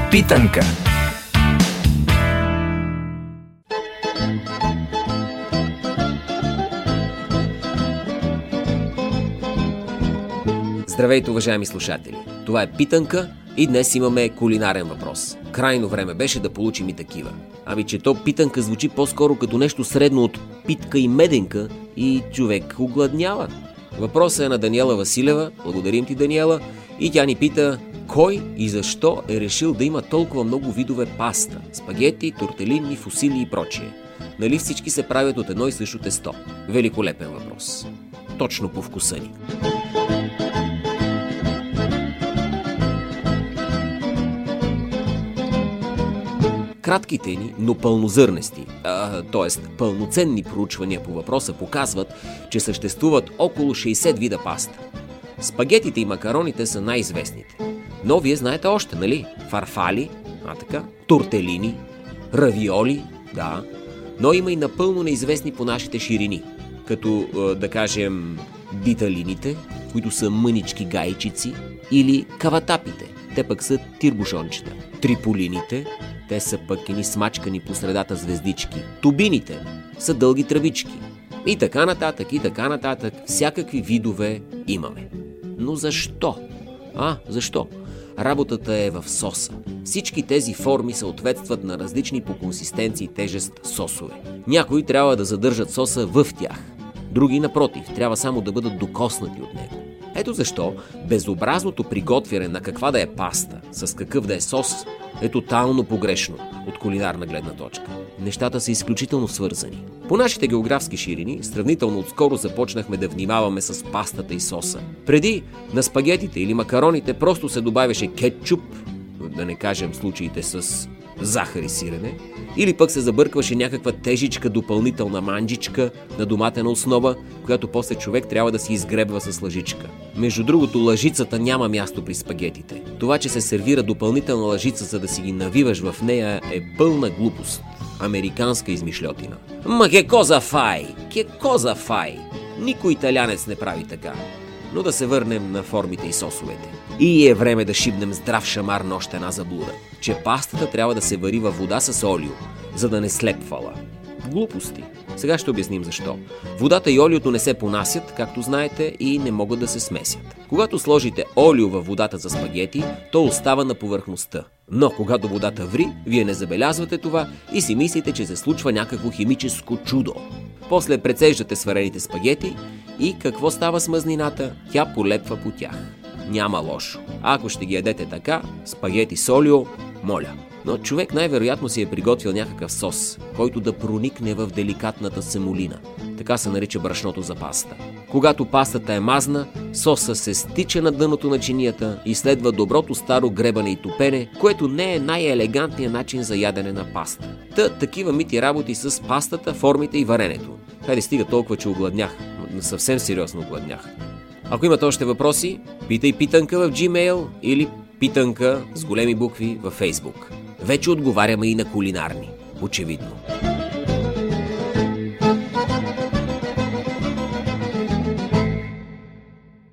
Питанка. Здравейте, уважаеми слушатели! Това е Питанка и днес имаме кулинарен въпрос. Крайно време беше да получим и такива. Ами че то питанка звучи по-скоро като нещо средно от питка и меденка и човек огладнява. Въпросът е на Даниела Василева, благодарим ти, Даниела, и тя ни пита: кой и защо е решил да има толкова много видове паста? Спагети, тортелини, фусили и прочие. Нали всички се правят от едно и също тесто? Великолепен въпрос. Точно по вкуса ни. Кратките ни, но пълнозърнести, т.е. пълноценни проучвания по въпроса показват, че съществуват около 60 вида паста. Спагетите и макароните са най-известните. Но вие знаете още, нали? Фарфали, тортелини, равиоли, да. Но има и напълно неизвестни по нашите ширини, като, да кажем, диталините, които са мънички гайчици, или каватапите, те пък са тирбушончета. Триполините, те са пък ини смачкани по средата звездички. Тубините са дълги тръбички. И така нататък, всякакви видове имаме. Но защо? Защо? Работата е в соса. Всички тези форми съответстват на различни по консистенция и тежест сосове. Някои трябва да задържат соса в тях. Други, напротив, трябва само да бъдат докоснати от него. Ето защо безобразното приготвяне на каква да е паста, с какъв да е сос, е тотално погрешно от кулинарна гледна точка. Нещата са изключително свързани. По нашите географски ширини, сравнително отскоро започнахме да внимаваме с пастата и соса. Преди на спагетите или макароните просто се добавяше кетчуп, да не кажем случаите с захар и сирене, или пък се забъркваше някаква тежичка допълнителна манджичка на доматена основа, която после човек трябва да си изгребва с лъжичка. Между другото, лъжицата няма място при спагетите. Това, че се сервира допълнителна лъжица, за да си ги навиваш в нея, е пълна глупост. Американска измишльотина. Ке коза фай! Никой италянец не прави така. Но да се върнем на формите и сосовете. И е време да шибнем здрав шамар на още една заблуда, че пастата трябва да се вари във вода с олио, за да не слепвала. Глупости. Сега ще обясним защо. Водата и олиото не се понасят, както знаете, и не могат да се смесят. Когато сложите олио във водата за спагети, то остава на повърхността. Но когато водата ври, вие не забелязвате това и си мислите, че се случва някакво химическо чудо. После прецеждате сварените спагети и какво става с мазнината? Тя полепва по тях. Няма лошо. Ако ще ги ядете така, спагети с олио, моля. Но човек най-вероятно си е приготвил някакъв сос, който да проникне в деликатната семолина. Така се нарича брашното за паста. Когато пастата е мазна, соса се стича на дъното на чинията и следва доброто старо гребане и топене, което не е най-елегантният начин за ядене на паста. Такива мити работи с пастата, формите и варенето. Хайде стига толкова, че огладнях. Съвсем сериозно огладнях. Ако имате още въпроси, питай Питанка в Gmail или Питанка с големи букви във Facebook. Вече отговаряме и на кулинарни. Очевидно.